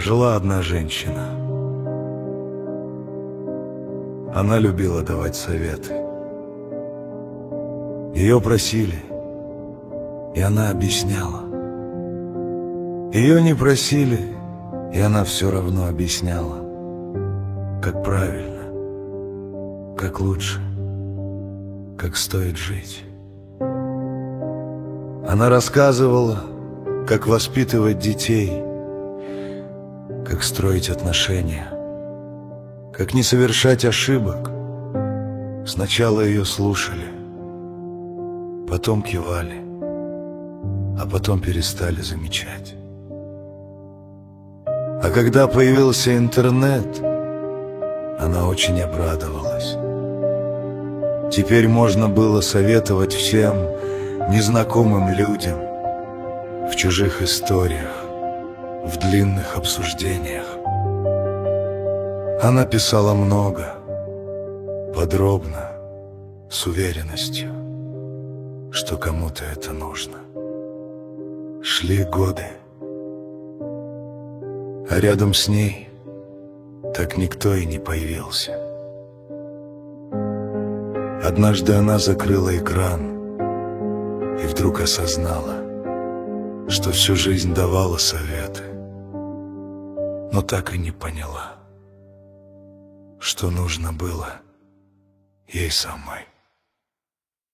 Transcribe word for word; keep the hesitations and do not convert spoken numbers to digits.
Жила одна женщина. Она любила давать советы. Ее просили, и она объясняла. Ее не просили, и она все равно объясняла, как правильно, как лучше, как стоит жить. Она рассказывала, как воспитывать детей, как строить отношения, как не совершать ошибок. Сначала ее слушали, потом кивали, а потом перестали замечать. А когда появился интернет, она очень обрадовалась. Теперь можно было советовать всем незнакомым людям в чужих историях, в длинных обсуждениях. Она писала много, подробно, с уверенностью, что кому-то это нужно. Шли годы, а рядом с ней так никто и не появился. Однажды она закрыла экран и вдруг осознала, что всю жизнь давала советы, но так и не поняла, что нужно было ей самой.